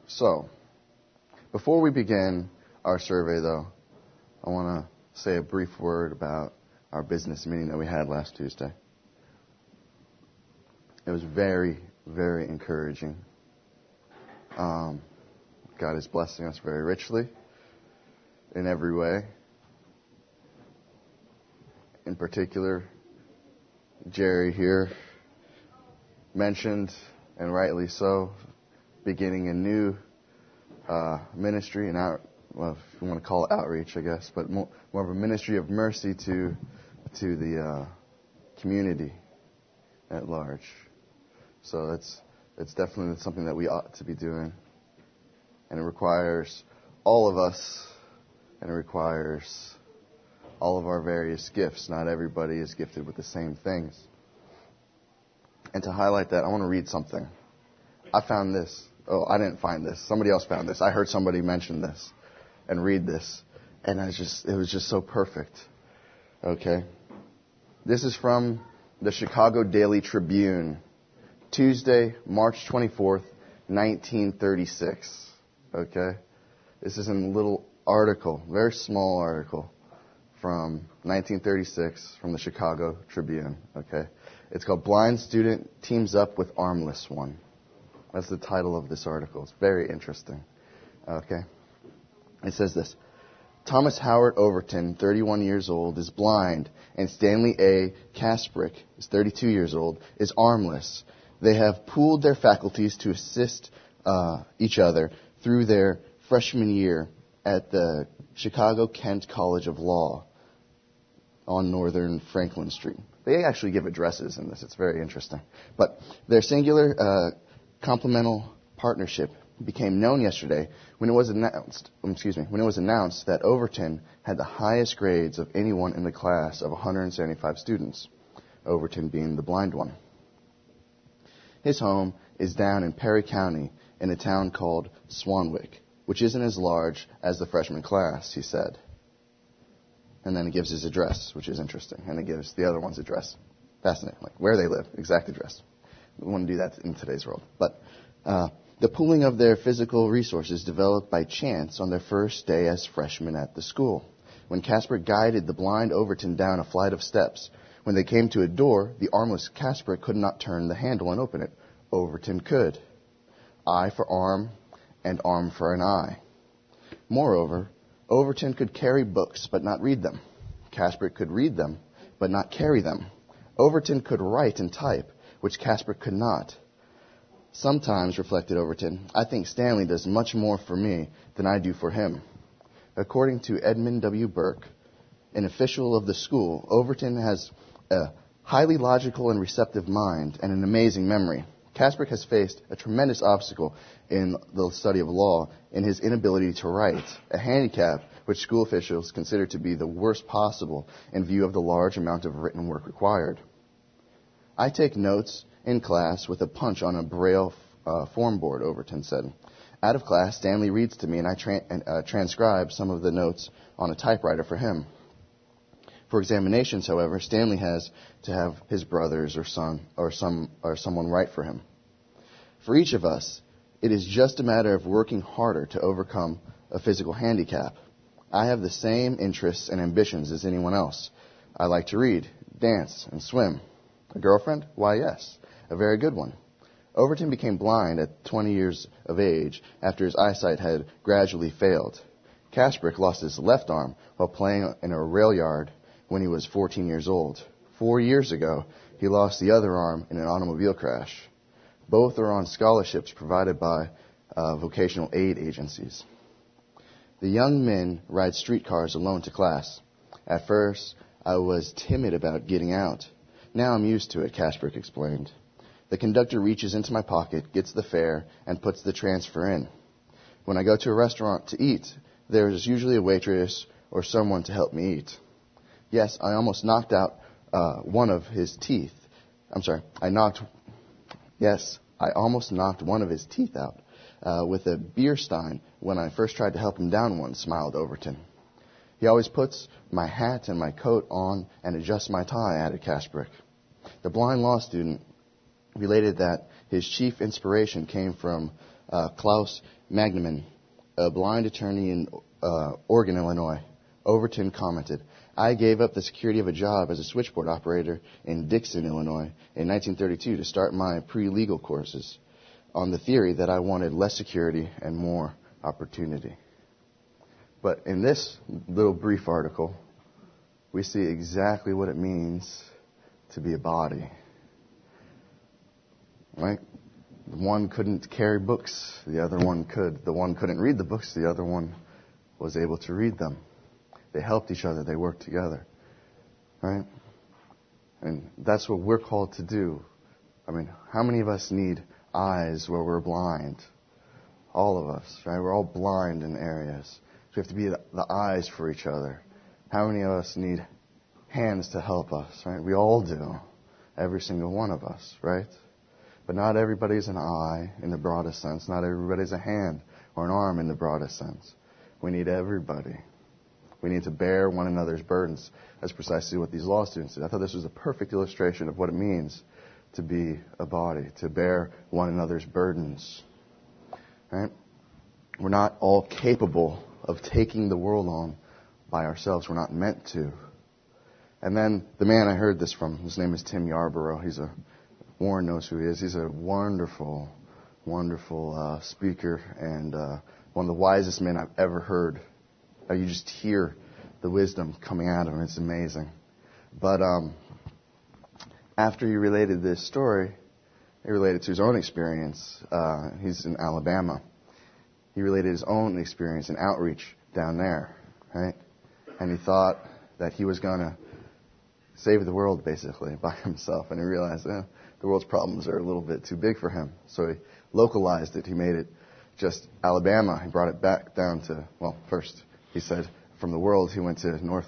So, before we begin our survey, though, I want to say a brief word about our business meeting that we had last Tuesday. It was very, very encouraging. God is blessing us very richly in every way. In particular, Jerry here mentioned, and rightly so, beginning a new ministry, well, if you want to call it outreach, I guess, but more of a ministry of mercy to the community at large. So it's definitely something that we ought to be doing. And it requires all of us, and it requires all of our various gifts. Not everybody is gifted with the same things. And to highlight that, I want to read something. I found this. Oh, I didn't find this. Somebody else found this. I heard somebody mention this and read this. And it was just so perfect. Okay. This is from the Chicago Daily Tribune, Tuesday, March 24th, 1936. Okay. This is a little article, very small article from 1936 from the Chicago Tribune. Okay. It's called Blind Student Teams Up with Armless One. That's the title of this article. It's very interesting. Okay. It says this. Thomas Howard Overton, 31 years old, is blind, and Stanley A. Kasprick, is 32 years old, is armless. They have pooled their faculties to assist each other through their freshman year at the Chicago-Kent College of Law on Northern Franklin Street. They actually give addresses in this. It's very interesting. But their singular complemental partnership became known yesterday when it was announced that Overton had the highest grades of anyone in the class of 175 students, Overton being the blind one. His home is down in Perry County in a town called Swanwick, which isn't as large as the freshman class, he said. And then he gives his address, which is interesting. And he gives the other one's address. Fascinating. Like where they live, exact address. We want to do that in today's world. But the pooling of their physical resources developed by chance on their first day as freshmen at the school. When Casper guided the blind Overton down a flight of steps, when they came to a door, the armless Casper could not turn the handle and open it. Overton could. Eye for arm and arm for an eye. Moreover, Overton could carry books but not read them. Casper could read them but not carry them. Overton could write and type, which Casper could not. Sometimes, reflected Overton, I think Stanley does much more for me than I do for him. According to Edmund W. Burke, an official of the school, Overton has a highly logical and receptive mind and an amazing memory. Kasprick has faced a tremendous obstacle in the study of law in his inability to write, a handicap which school officials consider to be the worst possible in view of the large amount of written work required. I take notes in class with a punch on a braille form board, Overton said. Out of class, Stanley reads to me and I transcribe some of the notes on a typewriter for him. For examinations, however, Stanley has to have his brothers or someone write for him. For each of us, it is just a matter of working harder to overcome a physical handicap. I have the same interests and ambitions as anyone else. I like to read, dance, and swim. A girlfriend? Why, yes, a very good one. Overton became blind at 20 years of age after his eyesight had gradually failed. Kasprick lost his left arm while playing in a rail yard when he was 14 years old. 4 years ago, he lost the other arm in an automobile crash. Both are on scholarships provided by vocational aid agencies. The young men ride streetcars alone to class. At first, I was timid about getting out. Now I'm used to it, Kasprick explained. The conductor reaches into my pocket, gets the fare, and puts the transfer in. When I go to a restaurant to eat, there is usually a waitress or someone to help me eat. Yes, I almost knocked out one of his teeth. I almost knocked one of his teeth out with a beer stein when I first tried to help him down one, smiled Overton. He always puts my hat and my coat on and adjusts my tie, added Kasprick. The blind law student related that his chief inspiration came from Klaus Magnuman, a blind attorney in Oregon, Illinois. Overton commented, "I gave up the security of a job as a switchboard operator in Dixon, Illinois in 1932 to start my pre-legal courses on the theory that I wanted less security and more opportunity." But in this little brief article, we see exactly what it means to be a body. Right? One couldn't carry books, the other one could. The one couldn't read the books, the other one was able to read them. They helped each other, they worked together. Right? And that's what we're called to do. I mean, how many of us need eyes where we're blind? All of us, right? We're all blind in areas. So we have to be the eyes for each other. How many of us need hands to help us, right? We all do. Every single one of us, right? But not everybody's an eye in the broadest sense. Not everybody's a hand or an arm in the broadest sense. We need everybody. We need to bear one another's burdens. That's precisely what these law students did. I thought this was a perfect illustration of what it means to be a body, to bear one another's burdens. Right? We're not all capable of taking the world on by ourselves. We're not meant to. And then the man I heard this from, his name is Tim Yarborough. Warren knows who he is. He's a wonderful, wonderful speaker and one of the wisest men I've ever heard. You just hear the wisdom coming out of him. It's amazing. But after he related this story, he related to his own experience. He's in Alabama. He related his own experience in outreach down there, right? And he thought that he was going to save the world, basically, by himself. And he realized the world's problems are a little bit too big for him. So he localized it. He made it just Alabama. He brought it back down to, first he said from the world he went to North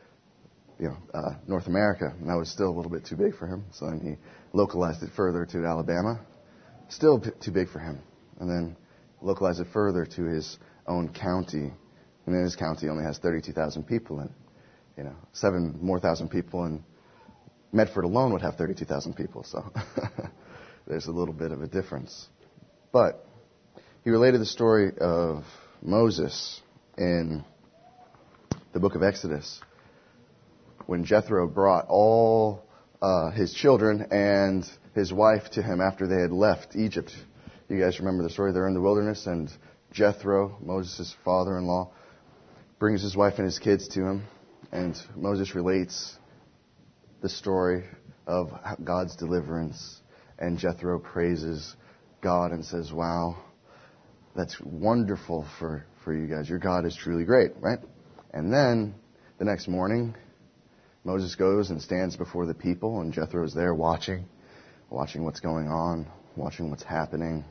America. And that was still a little bit too big for him. So then he localized it further to Alabama. Still too big for him. And then localized it further to his own county. And then his county only has 32,000 people in it. 7,000 more people in Medford alone would have 32,000 people. So there's a little bit of a difference. But he related the story of Moses in the book of Exodus when Jethro brought all his children and his wife to him after they had left Egypt. You guys remember the story? They're in the wilderness, and Jethro, Moses' father-in-law, brings his wife and his kids to him, and Moses relates the story of God's deliverance, and Jethro praises God and says, "Wow, that's wonderful for you guys. Your God is truly great," right? And then the next morning, Moses goes and stands before the people, and Jethro is there watching what's going on, watching what's happening.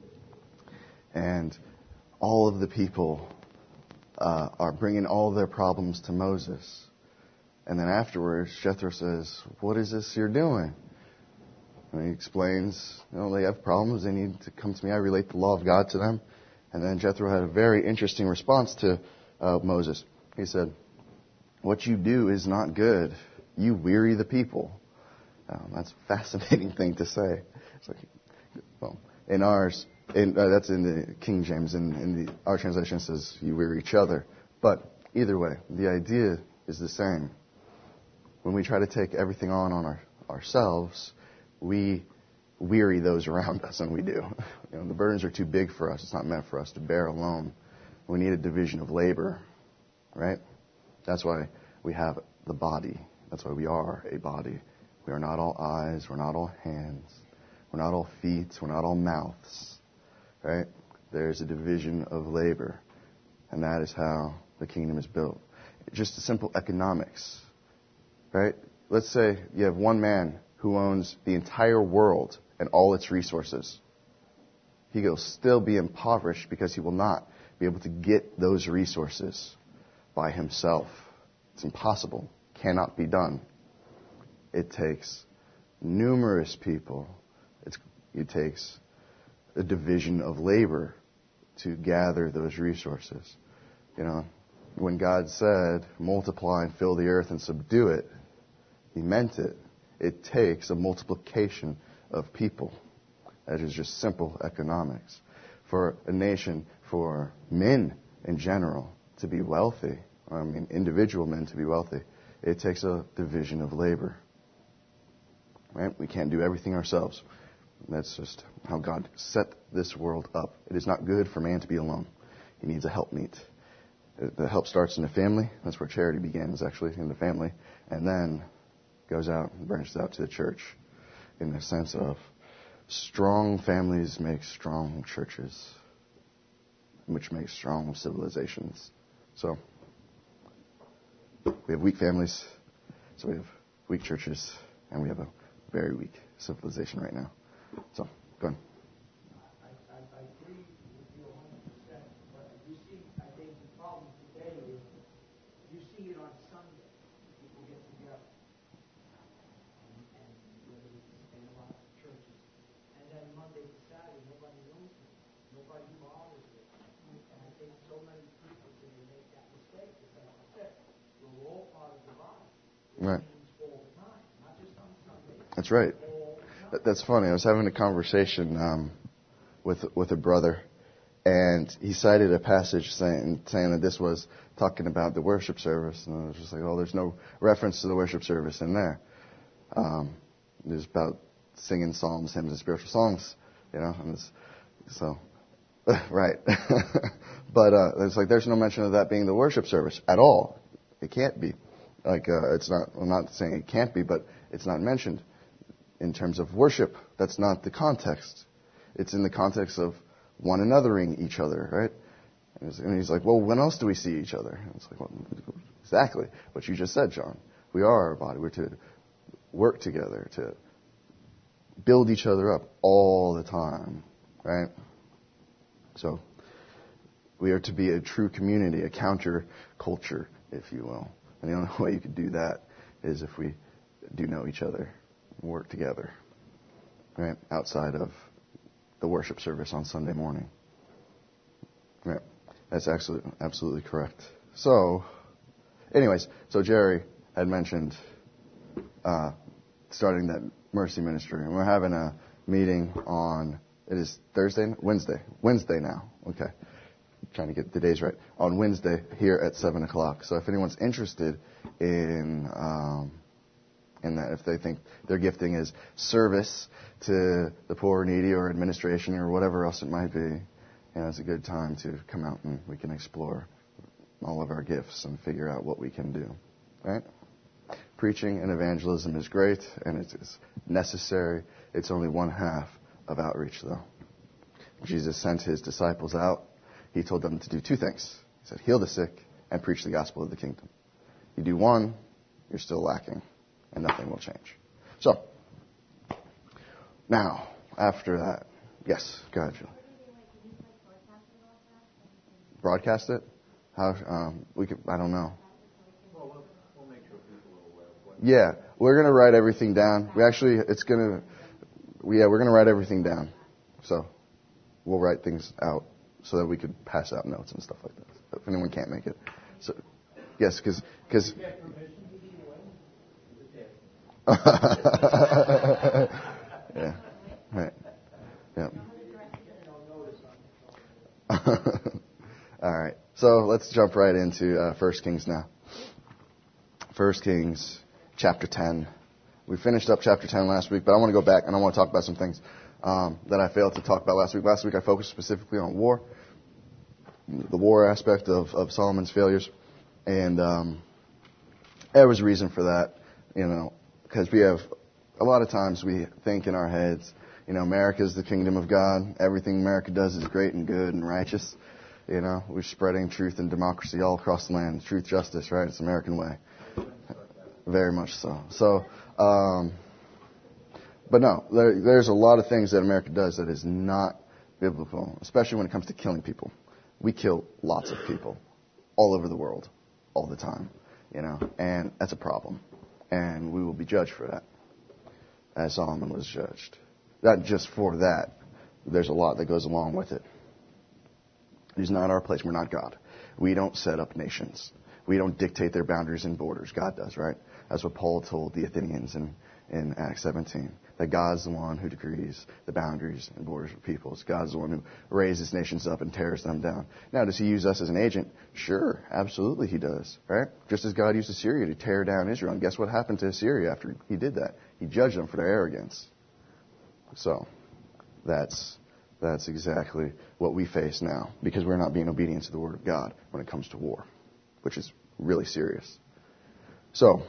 And all of the people are bringing all their problems to Moses. And then afterwards, Jethro says, "What is this you're doing?" And he explains, they have problems. They need to come to me. I relate the law of God to them. And then Jethro had a very interesting response to Moses. He said, "What you do is not good. You weary the people." That's a fascinating thing to say. It's like, in ours, that's in the King James. In our translation it says, "You weary each other." But either way, the idea is the same. When we try to take everything on ourselves, we weary those around us, and we do. The burdens are too big for us. It's not meant for us to bear alone. We need a division of labor, right? That's why we have the body. That's why we are a body. We are not all eyes. We're not all hands. We're not all feet. We're not all mouths, right? There's a division of labor, and that is how the kingdom is built. Just a simple economics, right? Let's say you have one man who owns the entire world and all its resources. He will still be impoverished because he will not be able to get those resources by himself. It's impossible. Cannot be done. It takes numerous people. It takes a division of labor to gather those resources. When God said, "Multiply and fill the earth and subdue it," He meant it. It takes a multiplication of people. That is just simple economics. for a nation, for men in general to be wealthy, individual men to be wealthy, it takes a division of labor. Right? We can't do everything ourselves. That's just how God set this world up. It is not good for man to be alone. He needs a helpmeet. The help starts in the family. That's where charity begins, actually, in the family. And then goes out and branches out to the church in the sense of strong families make strong churches, which makes strong civilizations. So, we have weak families, so we have weak churches, and we have a very weak civilization right now. So, go ahead. I agree with you 100%, but you see, I think the problem today is you see it on Sunday. People get together, and whether it's in a lot of churches, and then Monday to Saturday, nobody knows it. Nobody bothers it. And I think so many people today make that mistake. It's like I said, we're all part of the body. Right. All the time, not just on Sunday. That's right. That's funny. I was having a conversation with a brother, and he cited a passage saying that this was talking about the worship service, and I was just like, oh, there's no reference to the worship service in there. It's about singing psalms, hymns, and spiritual songs, and so right. But it's like there's no mention of that being the worship service at all. It can't be. It's not. I'm not saying it can't be, but it's not mentioned. In terms of worship, that's not the context. It's in the context of one anothering each other, right? And he's like, well, when else do we see each other? And it's like, well, exactly what you just said, John. We are our body. We're to work together, to build each other up all the time, right? So we are to be a true community, a counter culture, if you will. And the only way you could do that is if we do know each other. Work together, right, outside of the worship service on Sunday morning. Right, that's absolutely correct. So, anyways, Jerry had mentioned starting that mercy ministry, and we're having a meeting on, it is Wednesday now, okay, I'm trying to get the days right, on Wednesday here at 7 o'clock. So if anyone's interested in that, if they think their gifting is service to the poor or needy or administration or whatever else it might be, it's a good time to come out and we can explore all of our gifts and figure out what we can do. Right? Preaching and evangelism is great and it is necessary. It's only one half of outreach, though. Jesus sent his disciples out. He told them to do two things. He said, heal the sick and preach the gospel of the kingdom. You do one, you're still lacking. And nothing will change. So, now, after that, yes, go ahead, Julie. Broadcast it? How? We could. I don't know. Well, we'll make sure people are aware of what. Yeah, we're gonna write everything down. We're gonna write everything down. So, we'll write things out so that we could pass out notes and stuff like that. If anyone can't make it, so yes, because. Yeah. Right. Yeah. All right. So let's jump right into 1 Kings now. 1 Kings chapter 10. We finished up chapter 10 last week, but I want to go back and I want to talk about some things that I failed to talk about last week. Last week I focused specifically on war, the war aspect of Solomon's failures, and there was a reason for that, because we have, a lot of times we think in our heads, America is the kingdom of God. Everything America does is great and good and righteous. We're spreading truth and democracy all across the land. Truth, justice, right? It's the American way. Very much so. So, but no, there's a lot of things that America does that is not biblical, especially when it comes to killing people. We kill lots of people all over the world, all the time, and that's a problem. And we will be judged for that, as Solomon was judged. Not just for that. There's a lot that goes along with it. It is not our place. We're not God. We don't set up nations. We don't dictate their boundaries and borders. God does, right? That's what Paul told the Athenians in Acts 17. That God's the one who decrees the boundaries and borders of peoples. God's the one who raises nations up and tears them down. Now, does he use us as an agent? Sure, absolutely he does, right? Just as God used Assyria to tear down Israel. And guess what happened to Assyria after he did that? He judged them for their arrogance. So, that's exactly what we face now, because we're not being obedient to the Word of God when it comes to war, which is really serious. So,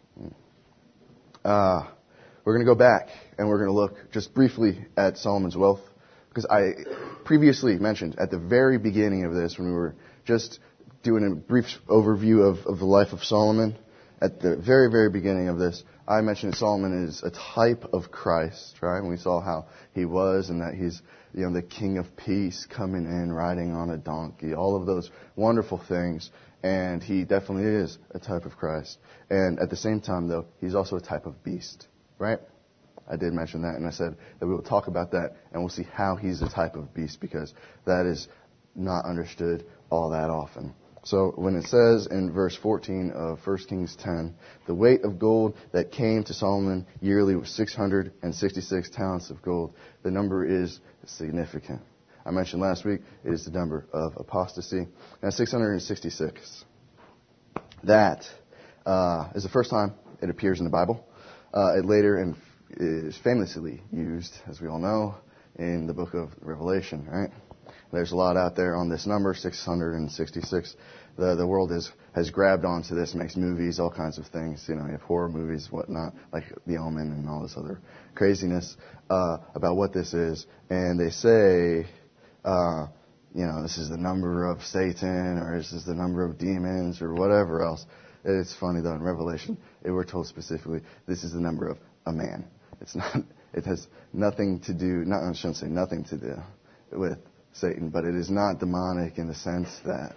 we're going to go back and we're going to look just briefly at Solomon's wealth, because I previously mentioned at the very beginning of this, when we were just doing a brief overview of the life of Solomon, at the very, very beginning of this, I mentioned that Solomon is a type of Christ, right? And we saw how he was, and that he's, the King of Peace coming in, riding on a donkey, all of those wonderful things. And he definitely is a type of Christ. And at the same time, though, he's also a type of beast, right? I did mention that, and I said that we will talk about that, and we'll see how he's a type of beast, because that is not understood all that often. So when it says in verse 14 of 1 Kings 10, the weight of gold that came to Solomon yearly was 666 talents of gold, the number is significant. I mentioned last week it is the number of apostasy. Now 666. That is the first time it appears in the Bible. It later is famously used, as we all know, in the book of Revelation, right? There's a lot out there on this number, 666. The world has grabbed onto this, makes movies, all kinds of things. You have horror movies, whatnot, like The Omen and all this other craziness about what this is. And they say, this is the number of Satan, or this is the number of demons, or whatever else. It's funny, though, in Revelation, we're told specifically, this is the number of a man. It's not. It has nothing to do. I shouldn't say nothing to do with Satan, but it is not demonic in the sense that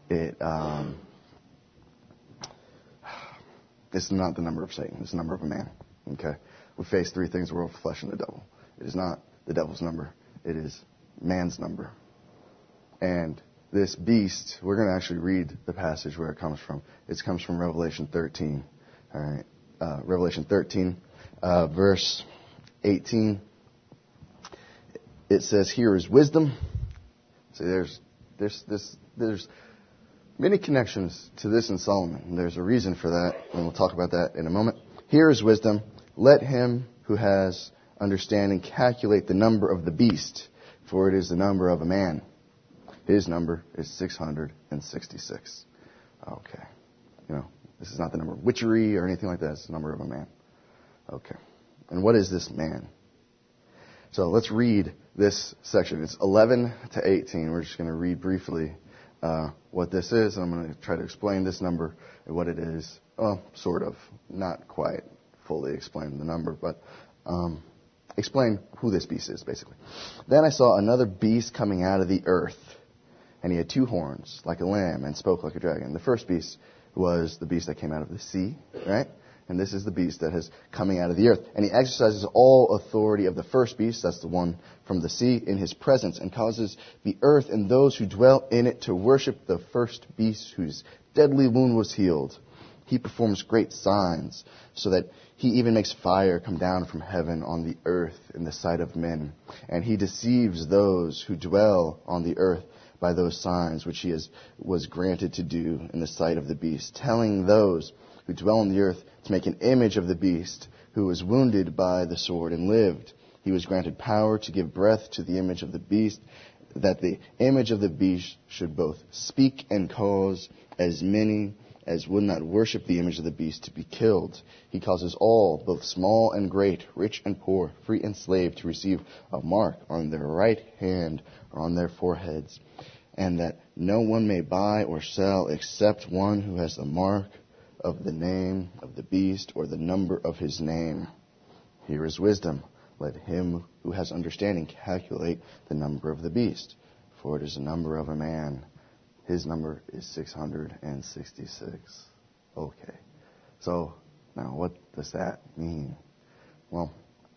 it's not the number of Satan. It's the number of a man. Okay, we face three things: the world, the flesh, and the devil. It is not the devil's number. It is man's number. And this beast, we're going to actually read the passage where it comes from. It comes from Revelation 13. All right, Revelation 13, verse 18. It says, "Here is wisdom." See, there's many connections to this in Solomon. And there's a reason for that, and we'll talk about that in a moment. "Here is wisdom. Let him who has understanding calculate the number of the beast, for it is the number of a man. His number is 666. Okay. This is not the number of witchery or anything like that. It's the number of a man. Okay. And what is this man? So let's read this section. It's 11 to 18. We're just going to read briefly what this is. I'm going to try to explain this number and what it is. Well, sort of. Not quite fully explain the number, but explain who this beast is, basically. "Then I saw another beast coming out of the earth, and he had two horns, like a lamb, and spoke like a dragon." The first beast was the beast that came out of the sea, right? And this is the beast that is coming out of the earth. "And he exercises all authority of the first beast," that's the one from the sea, "in his presence, and causes the earth and those who dwell in it to worship the first beast whose deadly wound was healed. He performs great signs, so that he even makes fire come down from heaven on the earth in the sight of men. And he deceives those who dwell on the earth by those signs which was granted to do in the sight of the beast, telling those who dwell on the earth to make an image of the beast, who was wounded by the sword and lived. He was granted power to give breath to the image of the beast, that the image of the beast should both speak and cause as many as would not worship the image of the beast to be killed. He causes all, both small and great, rich and poor, free and slave, to receive a mark on their right hand or on their foreheads, and that no one may buy or sell except one who has the mark of the name of the beast or the number of his name. Here is wisdom. Let him who has understanding calculate the number of the beast, for it is the number of a man. His number is 666. Okay. So, now what does that mean? Well,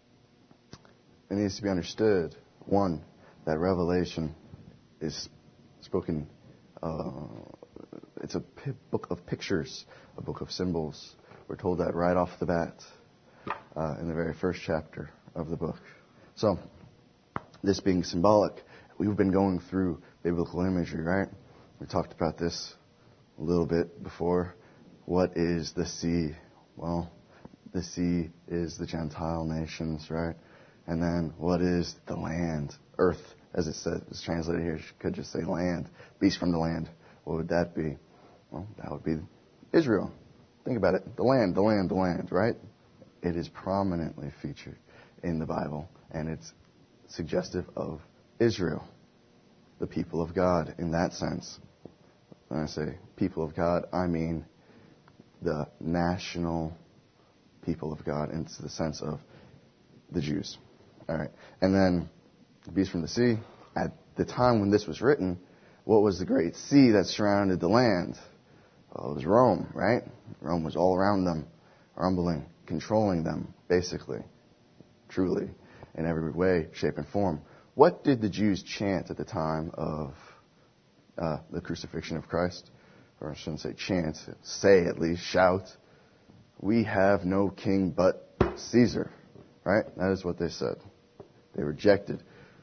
it needs to be understood, one, that Revelation is spoken, It's a book of pictures, a book of symbols. We're told that right off the bat in the very first chapter of the book. So, this being symbolic, we've been going through biblical imagery, right? We talked about this a little bit before. What is the sea? Well, the sea is the Gentile nations, right? And then what is the land? Earth, as it says, is translated here. It could just say land. Beast from the land. What would that be? Well, that would be Israel. Think about it. The land, right? It is prominently featured in the Bible, and it's suggestive of Israel, the people of God in that sense. When I say people of God, I mean the national people of God in the sense of the Jews. All right. And then the beast from the sea. At the time when this was written, what was the great sea that surrounded the land? Well, it was Rome, right? Rome was all around them, rumbling, controlling them, basically, truly, in every way, shape, and form. What did the Jews chant at the time of the crucifixion of Christ? Or I shouldn't say chant, say at least, shout. We have no king but Caesar. Right? That is what they said. They rejected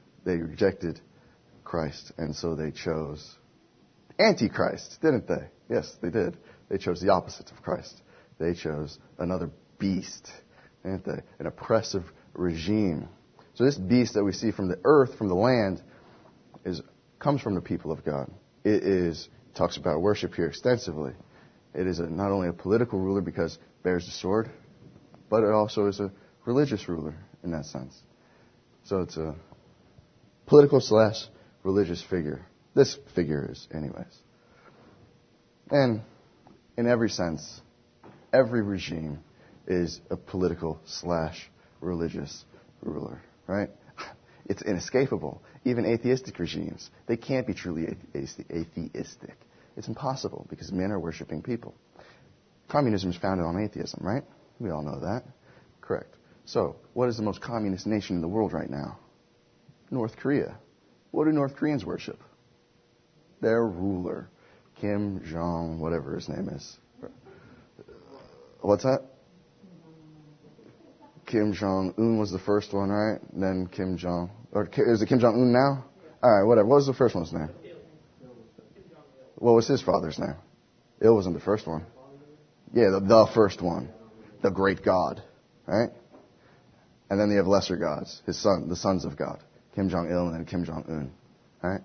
Christ, and so they chose Antichrist, didn't they? Yes, they did. They chose the opposite of Christ. They chose another beast, didn't they? An oppressive regime. So this beast that we see from the earth, from the land, comes from the people of God. It talks about worship here extensively. It is not only a political ruler because it bears the sword, but it also is a religious ruler in that sense. So it's a political / religious figure. This figure is anyways. And in every sense, every regime is a political / religious ruler, right? It's inescapable. Even atheistic regimes, they can't be truly atheistic. It's impossible because men are worshiping people. Communism is founded on atheism, right? We all know that. Correct. So, what is the most communist nation in the world right now? North Korea. What do North Koreans worship? Their ruler, Kim Jong, whatever his name is. What's that? Kim Jong-un was the first one, right? Then Kim Jong, or is it Kim Jong-un now? All right, whatever. What was the first one's name? What was his father's name? It wasn't the first one. Yeah, the first one, the great God, right? And then they have lesser gods, the sons of God, Kim Jong-il and Kim Jong-un, right?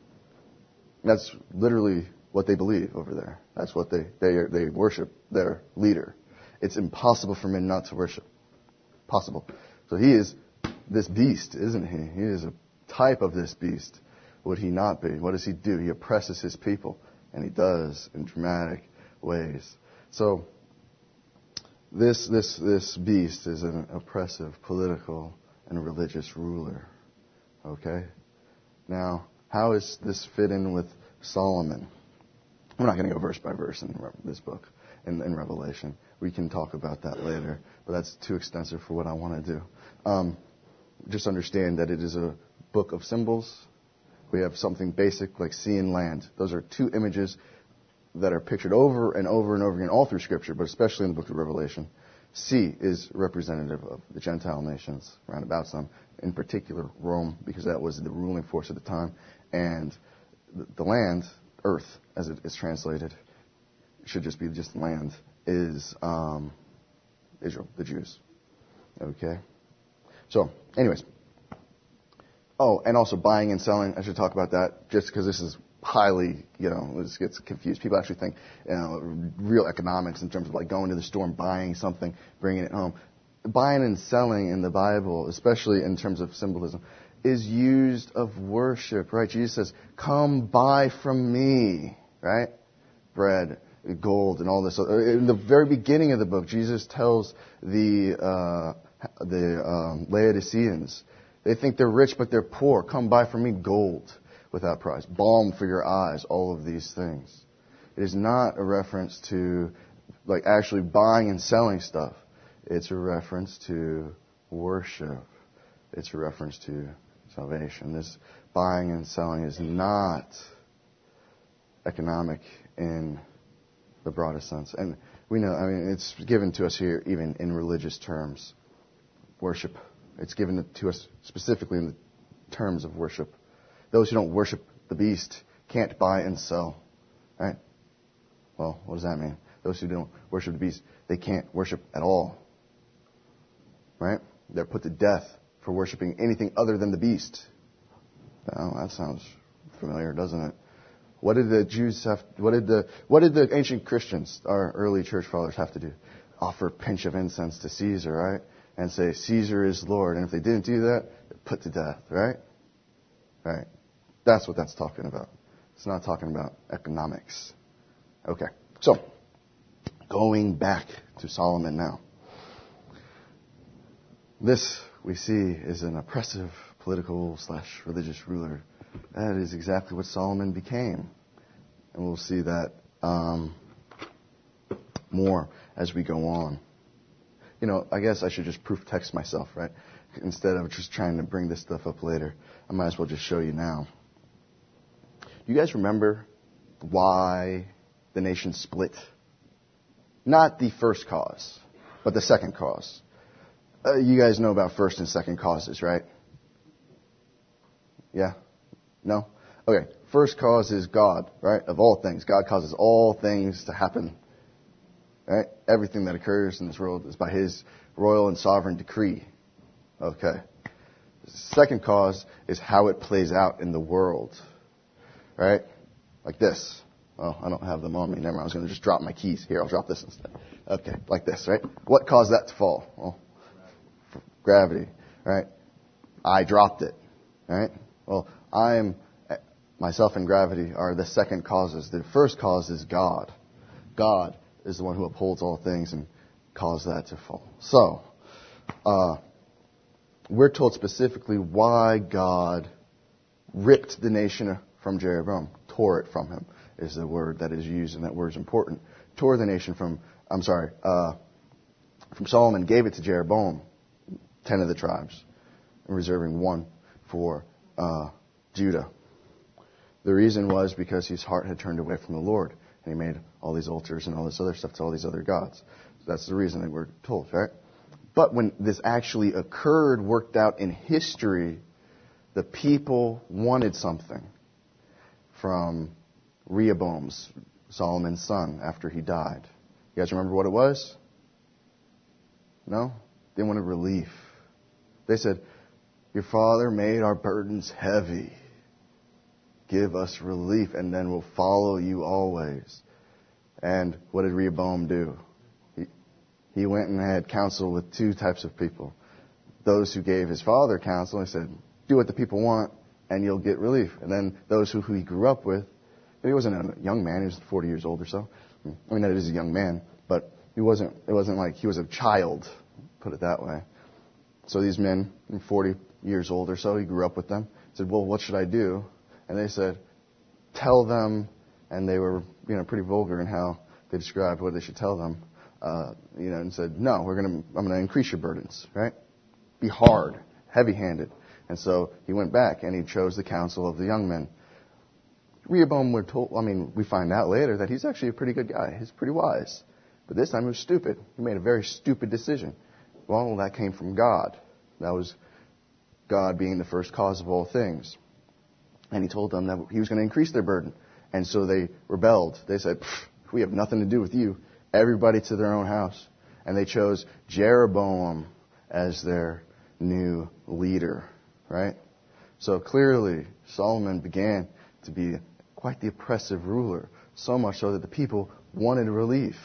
That's literally what they believe over there. That's what they worship their leader. It's impossible for men not to worship. Possible. So he is this beast, isn't he? He is a type of this beast. Would he not be? What does he do? He oppresses his people, and he does in dramatic ways. So this beast is an oppressive political and religious ruler. Okay? Now, how does this fit in with Solomon? We're not going to go verse by verse in this book, in Revelation. We can talk about that later, but that's too extensive for what I want to do. Just understand that it is a book of symbols. We have something basic like sea and land. Those are two images that are pictured over and over and over again all through Scripture, but especially in the book of Revelation. Sea is representative of the Gentile nations round about them, in particular Rome, because that was the ruling force at the time. And the land, earth, as it is translated, should just be just land, is Israel, the Jews. Okay? So, anyways. Oh, and also buying and selling. I should talk about that just because this is highly, this gets confused. People actually think, real economics in terms of like going to the store and buying something, bringing it home. Buying and selling in the Bible, especially in terms of symbolism, is used of worship, right? Jesus says, come buy from me, right? Bread, gold, and all this. In the very beginning of the book, Jesus tells the Laodiceans, they think they're rich, but they're poor. Come buy from me gold without price, balm for your eyes, all of these things. It is not a reference to like actually buying and selling stuff. It's a reference to worship. It's a reference to salvation. This buying and selling is not economic in the broadest sense. And we know, I mean, it's given to us here even in religious terms. Worship. It's given to us specifically in the terms of worship. Those who don't worship the beast can't buy and sell. Right? Well, what does that mean? Those who don't worship the beast, they can't worship at all. Right? They're put to death for worshiping anything other than the beast. Oh, that sounds familiar, doesn't it? What did the Jews have? What did the ancient Christians, our early church fathers, have to do? Offer a pinch of incense to Caesar, right? And say, Caesar is Lord. And if they didn't do that, they're put to death, right? Right. That's what that's talking about. It's not talking about economics. Okay. So, going back to Solomon now. This, we see, is an oppressive political / religious ruler. That is exactly what Solomon became. And we'll see that more as we go on. You know, I guess I should just proof text myself, right? Instead of just trying to bring this stuff up later. I might as well just show you now. Do you guys remember why the nation split? Not the first cause, but the second cause. You guys know about first and second causes, right? Yeah? No? Okay. First cause is God, right? Of all things. God causes all things to happen. Right? Everything that occurs in this world is by His royal and sovereign decree. Okay. Second cause is how it plays out in the world. Right? Like this. Oh, I don't have them on me. Never mind. I was going to just drop my keys. Here, I'll drop this instead. Okay. Like this, right? What caused that to fall? Well, gravity. Right? I dropped it. Right? Well, myself and gravity are the second causes. The first cause is God. God is the one who upholds all things and caused that to fall. So, we're told specifically why God ripped the nation from Jeroboam, tore it from him, is the word that is used, and that word is important. Tore the nation from Solomon, gave it to Jeroboam, 10 of the tribes, and reserving one for Judah. The reason was because his heart had turned away from the Lord, and he made all these altars and all this other stuff to all these other gods. So that's the reason that we're told, right? But when this actually occurred, worked out in history, the people wanted something from Rehoboam, Solomon's son, after he died. You guys remember what it was? No? They wanted relief. They said, your father made our burdens heavy. Give us relief, and then we'll follow you always. And what did Rehoboam do? He went and had counsel with two types of people. Those who gave his father counsel, he said, do what the people want, and you'll get relief. And then those who he grew up with, he wasn't a young man, he was 40 years old or so. I mean, that is a young man, but it wasn't like he was a child, put it that way. So these men, 40 years old or so, he grew up with them, said, well, what should I do? And they said, tell them, and they were, pretty vulgar in how they described what they should tell them, and said, no, I'm going to increase your burdens, right? Be hard, heavy-handed. And so he went back and he chose the counsel of the young men. Rehoboam we find out later that he's actually a pretty good guy. He's pretty wise. But this time he was stupid. He made a very stupid decision. Well, that came from God. That was God being the first cause of all things. And he told them that he was going to increase their burden. And so they rebelled. They said, we have nothing to do with you. Everybody to their own house. And they chose Jeroboam as their new leader. Right? So clearly, Solomon began to be quite the oppressive ruler. So much so that the people wanted relief.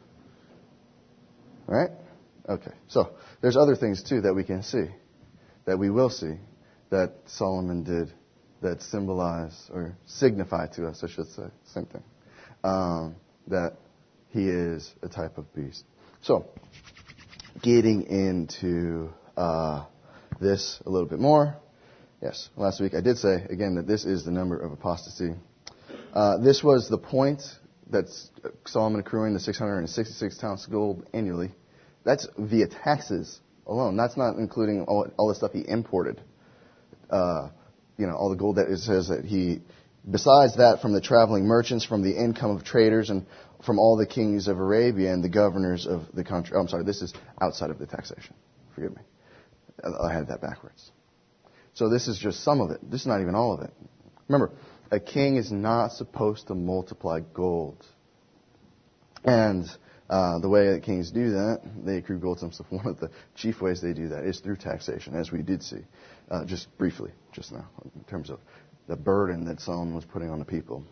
Right? Okay. So there's other things too that we can see. That we will see. That Solomon did. That symbolize or signify to us, I should say, same thing, that he is a type of beast. So, getting into this a little bit more. Yes, last week I did say, again, that this is the number of apostasy. This was the point that Solomon accruing the 666 talents of gold annually. That's via taxes alone. That's not including all the stuff he imported. All the gold that it says that he Besides that, from the traveling merchants, from the income of traders, and from all the kings of Arabia and the governors of the country. Oh, I'm sorry, this is outside of the taxation. Forgive me. I had that backwards. So this is just some of it. This is not even all of it. Remember, a king is not supposed to multiply gold. And the way that kings do that, they accrue gold to themselves. One of the chief ways they do that is through taxation, as we did see just briefly just now, in terms of the burden that Solomon was putting on the people.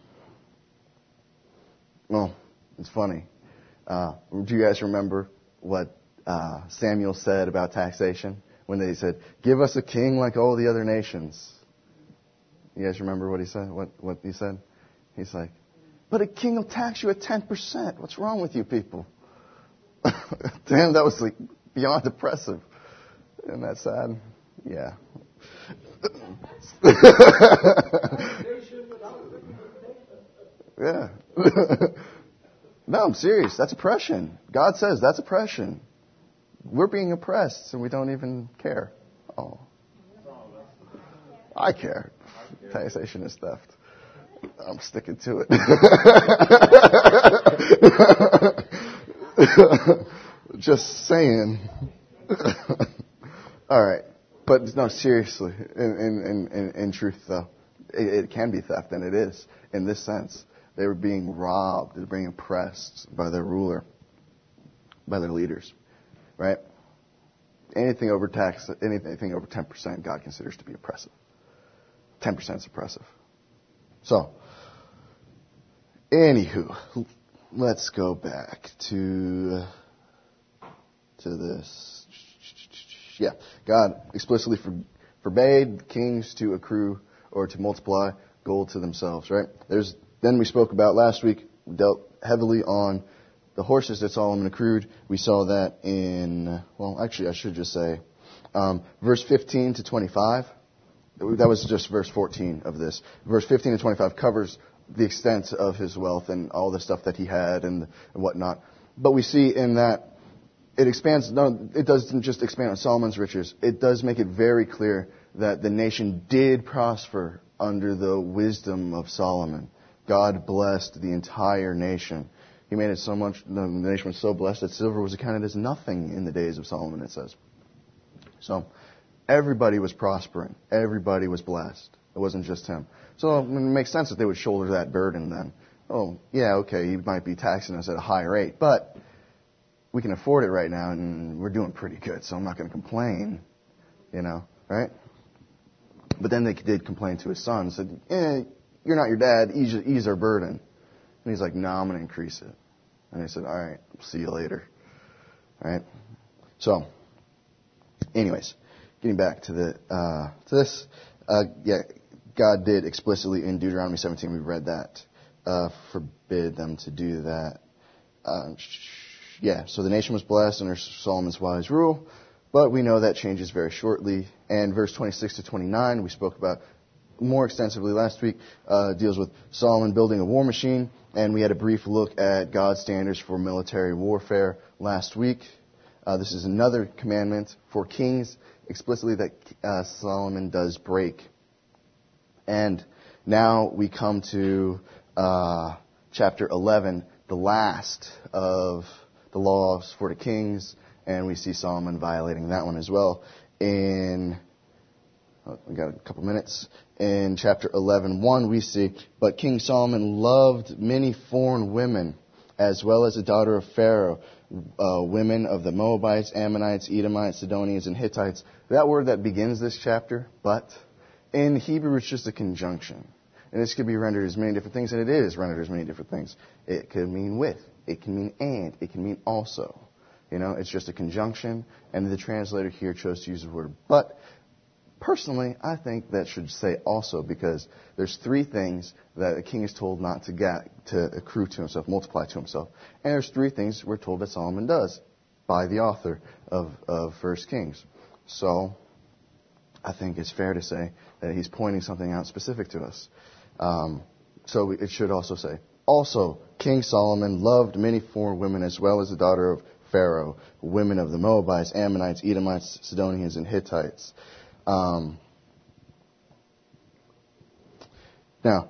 Well, it's funny. Do you guys remember what Samuel said about taxation? When they said, give us a king like all the other nations. You guys remember what he said? What he said? He's like, but a king will tax you at 10%. What's wrong with you people? To him, that was like beyond oppressive. Isn't that sad? Yeah. Yeah. No, I'm serious. That's oppression. God says that's oppression. We're being oppressed, and we don't even care. Oh. I care. Taxation is theft. I'm sticking to it. Just saying. All right. But no, seriously, in truth, though, it can be theft, and it is, in this sense. They were being robbed. They were being oppressed by their ruler, by their leaders. Right? Anything over 10%, God considers to be oppressive. 10% is oppressive. So, anywho, let's go back to this. Yeah, God explicitly forbade kings to accrue or to multiply gold to themselves. Right? Then we spoke about last week. We dealt heavily on the horses that Solomon accrued. We saw that in, well, actually, I should just say, verse 15 to 25. That was just verse 14 of this. Verse 15 to 25 covers the extent of his wealth and all the stuff that he had and whatnot. But we see in that it expands, no, it doesn't just expand on Solomon's riches. It does make it very clear that the nation did prosper under the wisdom of Solomon. God blessed the entire nation. He made it so much, the nation was so blessed that silver was accounted as nothing in the days of Solomon, it says. So, everybody was prospering. Everybody was blessed. It wasn't just him. So, it makes sense that they would shoulder that burden then. Oh, yeah, okay, he might be taxing us at a high rate, but we can afford it right now, and we're doing pretty good, so I'm not going to complain, right? But then they did complain to his son, said, you're not your dad, ease our burden. And he's like, no, I'm going to increase it. And they said, all right, see you later. All right? So, anyways, getting back to this, God did explicitly in Deuteronomy 17, we read that, forbid them to do that. So the nation was blessed under Solomon's wise rule, but we know that changes very shortly. And verse 26 to 29, we spoke about more extensively last week, deals with Solomon building a war machine, and we had a brief look at God's standards for military warfare last week. This is another commandment for kings, explicitly that Solomon does break. And now we come to chapter 11, the last of the laws for the kings, and we see Solomon violating that one as well. We got a couple minutes. In chapter 11:1, we see, but King Solomon loved many foreign women, as well as the daughter of Pharaoh, women of the Moabites, Ammonites, Edomites, Sidonians, and Hittites. That word that begins this chapter, but, in Hebrew it's just a conjunction. And this could be rendered as many different things, and it is rendered as many different things. It could mean with, it can mean and, it can mean also. It's just a conjunction, and the translator here chose to use the word but. Personally, I think that should say also, because there's three things that a king is told not to get, to accrue to himself, multiply to himself. And there's three things we're told that Solomon does by the author of 1 Kings. So, I think it's fair to say that he's pointing something out specific to us. So it should also say, also, King Solomon loved many foreign women as well as the daughter of Pharaoh, women of the Moabites, Ammonites, Edomites, Sidonians, and Hittites. Now,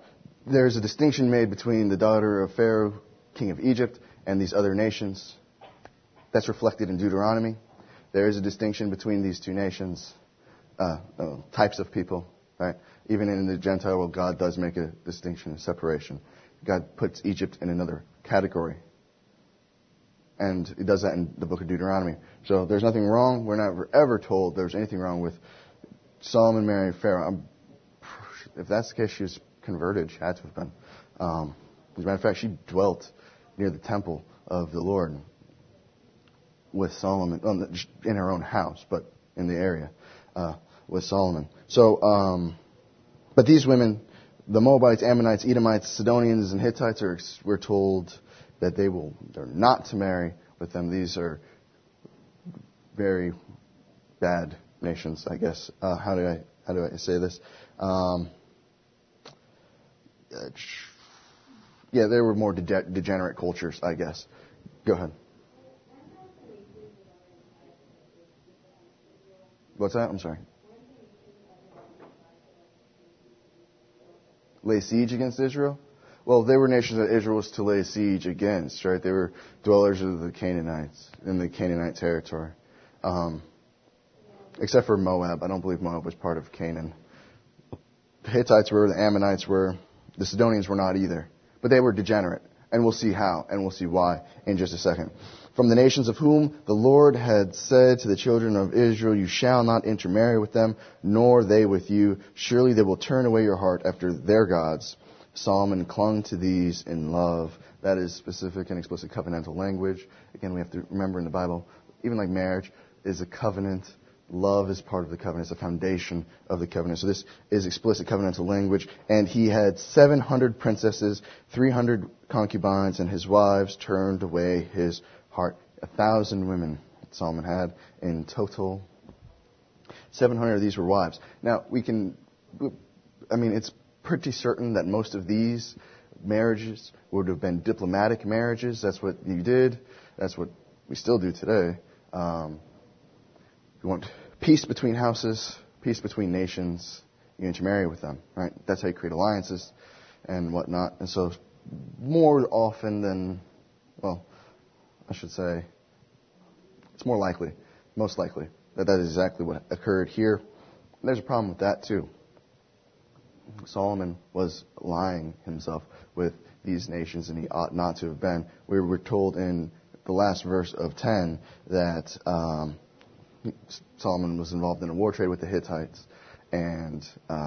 there's a distinction made between the daughter of Pharaoh, king of Egypt, and these other nations. That's reflected in Deuteronomy. There is a distinction between these two nations, types of people, right? Even in the Gentile world, God does make a distinction, a separation. God puts Egypt in another category. And He does that in the book of Deuteronomy. So there's nothing wrong. We're not ever told there's anything wrong with Solomon marrying Pharaoh. If that's the case, she was converted. She had to have been. As a matter of fact, she dwelt near the temple of the Lord with Solomon, in her own house, but in the area with Solomon. So, but these women, the Moabites, Ammonites, Edomites, Sidonians, and Hittites, we're told that they're not to marry with them. These are very bad nations, I guess. How do I say this? Yeah, they were more degenerate cultures, I guess. Go ahead. What's that? I'm sorry. Lay siege against Israel? Well, they were nations that Israel was to lay siege against, right? They were dwellers of the Canaanites, in the Canaanite territory. Except for Moab. I don't believe Moab was part of Canaan. The Hittites were, the Ammonites were, the Sidonians were not either. But they were degenerate. And we'll see how, and we'll see why in just a second. From the nations of whom the Lord had said to the children of Israel, you shall not intermarry with them, nor they with you. Surely they will turn away your heart after their gods. Solomon clung to these in love. That is specific and explicit covenantal language. Again, we have to remember in the Bible, even like marriage is a covenant. Love is part of the covenant. It's the foundation of the covenant. So this is explicit covenantal language. And he had 700 princesses, 300 concubines, and his wives turned away his heart. 1,000 women Solomon had in total. 700 of these were wives. Now, it's pretty certain that most of these marriages would have been diplomatic marriages. That's what you did. That's what we still do today. You want peace between houses, peace between nations, you intermarry with them, right? That's how you create alliances and whatnot. And so more often than, I should say, it's more likely, most likely, that is exactly what occurred here. And there's a problem with that too. Solomon was allying himself with these nations, and he ought not to have been. We were told in the last verse of 10 that Solomon was involved in a war trade with the Hittites and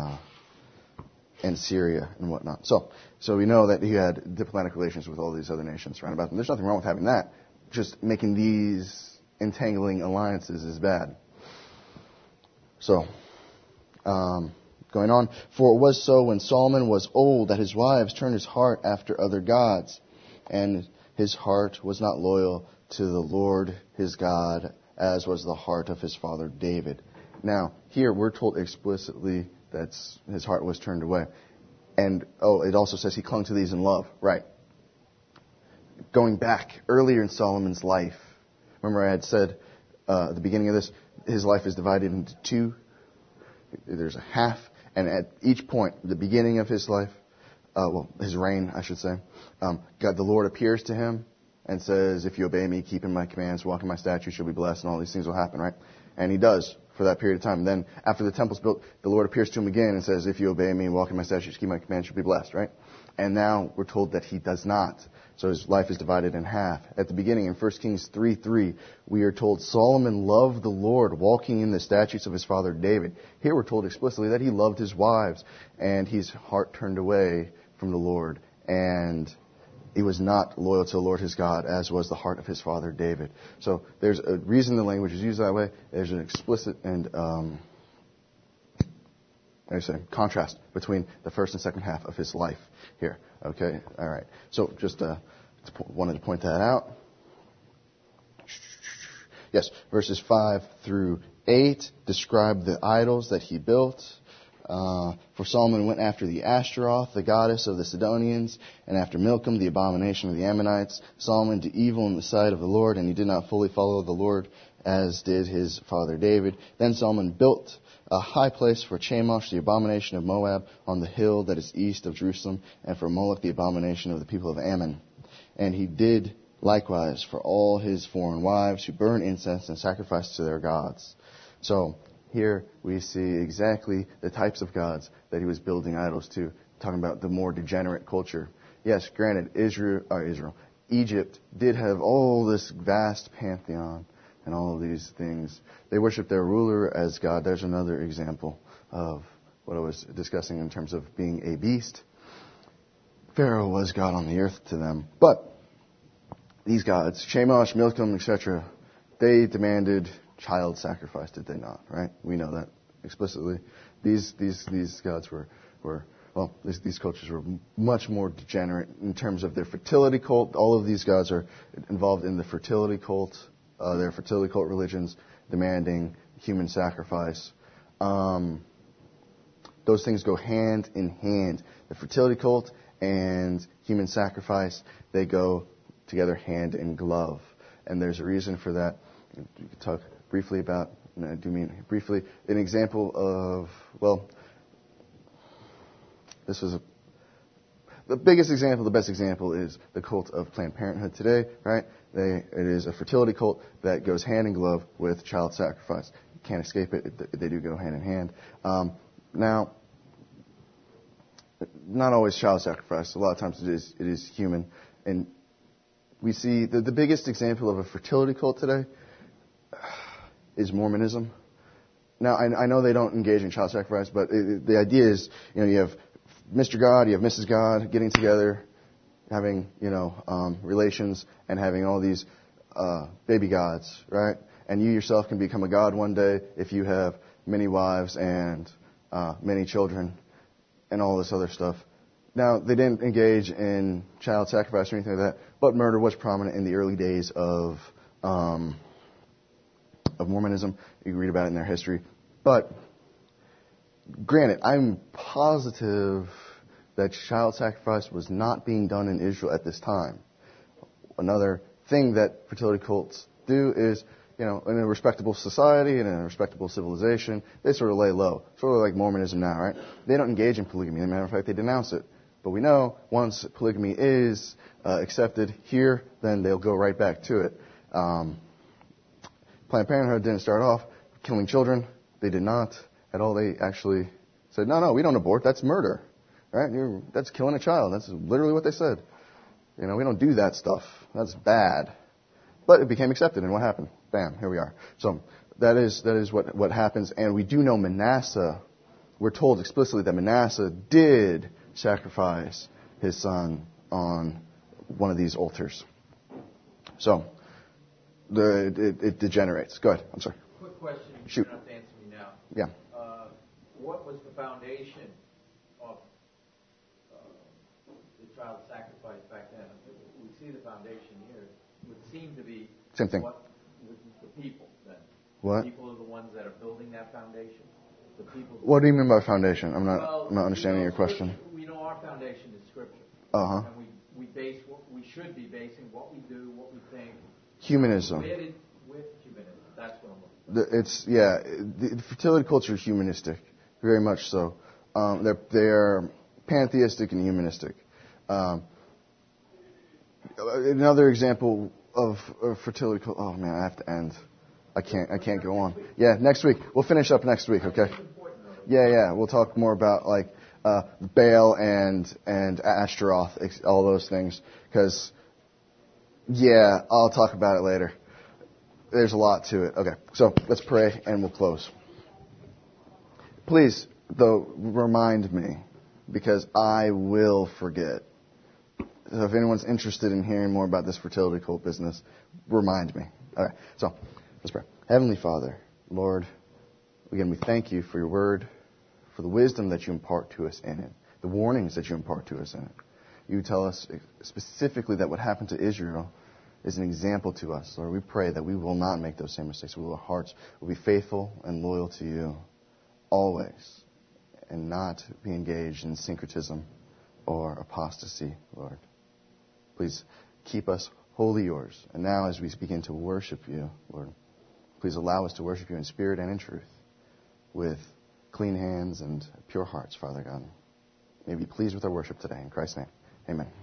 Syria and whatnot. So we know that he had diplomatic relations with all these other nations around about him. There's nothing wrong with having that. Just making these entangling alliances is bad. So, going on. For it was so when Solomon was old that his wives turned his heart after other gods, and his heart was not loyal to the Lord his God, as was the heart of his father David. Now, here we're told explicitly that his heart was turned away. And, it also says he clung to these in love. Right. Going back earlier in Solomon's life, remember I had said at the beginning of this, his life is divided into two. There's a half, and at each point, the beginning of his life, his reign, I should say, God, the Lord appears to him and says, if you obey me, keep in my commands, walk in my statutes, you'll be blessed, and all these things will happen, right? And he does for that period of time. And then after the temple's built, the Lord appears to him again and says, if you obey me, walk in my statutes, keep my commands, you'll be blessed, right? And now we're told that he does not. So his life is divided in half. At the beginning, in 1 Kings 3:3, we are told Solomon loved the Lord, walking in the statutes of his father David. Here we're told explicitly that he loved his wives, and his heart turned away from the Lord. And he was not loyal to the Lord his God, as was the heart of his father David. So there's a reason the language is used that way. There's an explicit and contrast between the first and second half of his life here. Okay? All right. So just wanted to point that out. Yes, verses 5 through 8 describe the idols that he built. For Solomon went after the Ashtaroth, the goddess of the Sidonians, and after Milcom, the abomination of the Ammonites. Solomon did evil in the sight of the Lord, and he did not fully follow the Lord as did his father David. Then Solomon built a high place for Chemosh, the abomination of Moab, on the hill that is east of Jerusalem, and for Moloch, the abomination of the people of Ammon. And he did likewise for all his foreign wives who burn incense and sacrifice to their gods. So here we see exactly the types of gods that he was building idols to, talking about the more degenerate culture. Yes, granted, Egypt did have all this vast pantheon and all of these things. They worshiped their ruler as God. There's another example of what I was discussing in terms of being a beast. Pharaoh was God on the earth to them. But these gods, Chemosh, Milcom, etc., they demanded child sacrifice, did they not? Right? We know that explicitly. These gods these cultures were much more degenerate in terms of their fertility cult. All of these gods are involved in the fertility cult, their fertility cult religions demanding human sacrifice. Those things go hand in hand. The fertility cult and human sacrifice, they go together hand in glove. And there's a reason for that. We could talk briefly about, I do mean briefly, an example of, the biggest example, the best example is the cult of Planned Parenthood today, right? It is a fertility cult that goes hand in glove with child sacrifice. You can't escape it. They do go hand in hand. Now, not always child sacrifice. A lot of times it is human. And we see the biggest example of a fertility cult today is Mormonism. Now, I know they don't engage in child sacrifice, but the idea is, you have Mr. God, you have Mrs. God getting together, having, relations, and having all these baby gods, right? And you yourself can become a god one day if you have many wives and many children and all this other stuff. Now, they didn't engage in child sacrifice or anything like that, but murder was prominent in the early days of Mormonism. You can read about it in their history. But granted, I'm positive that child sacrifice was not being done in Israel at this time. Another thing that fertility cults do is, in a respectable society, in a respectable civilization, they sort of lay low. Sort of like Mormonism now, right? They don't engage in polygamy. As a matter of fact, they denounce it. But we know once polygamy is accepted here, then they'll go right back to it. Planned Parenthood didn't start off killing children. They did not at all. They actually said, no, we don't abort. That's murder. Right? That's killing a child. That's literally what they said. We don't do that stuff. That's bad. But it became accepted, and what happened? Bam, here we are. So that is what happens. And we do know Manasseh, we're told explicitly that Manasseh did sacrifice his son on one of these altars. So it degenerates. Go ahead. I'm sorry. Quick question. Shoot. You don't have to answer me now. Yeah. What was the foundation of the child sacrifice back then? We see the foundation here. It would seem to be Same thing. The people then. What? The people are the ones that are building that foundation. The people. What do you mean by foundation? I'm not understanding your question. We know our foundation is Scripture. Uh-huh. And we base we should be basing what we do, what we think. Humanism. With humanism. That's what I'm looking for. The fertility culture is humanistic, very much so. They're pantheistic and humanistic. Another example of fertility culture. Oh man, I have to end. I can't go on. Yeah, next week we'll finish up next week. Okay. Yeah. We'll talk more about Baal and Ashtaroth, all those things. Because I'll talk about it later. There's a lot to it. Okay, so let's pray and we'll close. Please, though, remind me, because I will forget. So if anyone's interested in hearing more about this fertility cult business, remind me. Okay, so let's pray. Heavenly Father, Lord, again, we thank you for your word, for the wisdom that you impart to us in it, the warnings that you impart to us in it. You tell us specifically that what happened to Israel is an example to us. Lord, we pray that we will not make those same mistakes. Our hearts will be faithful and loyal to you always, and not be engaged in syncretism or apostasy, Lord. Please keep us wholly yours. And now as we begin to worship you, Lord, please allow us to worship you in spirit and in truth with clean hands and pure hearts, Father God. May you be pleased with our worship today. In Christ's name, amen.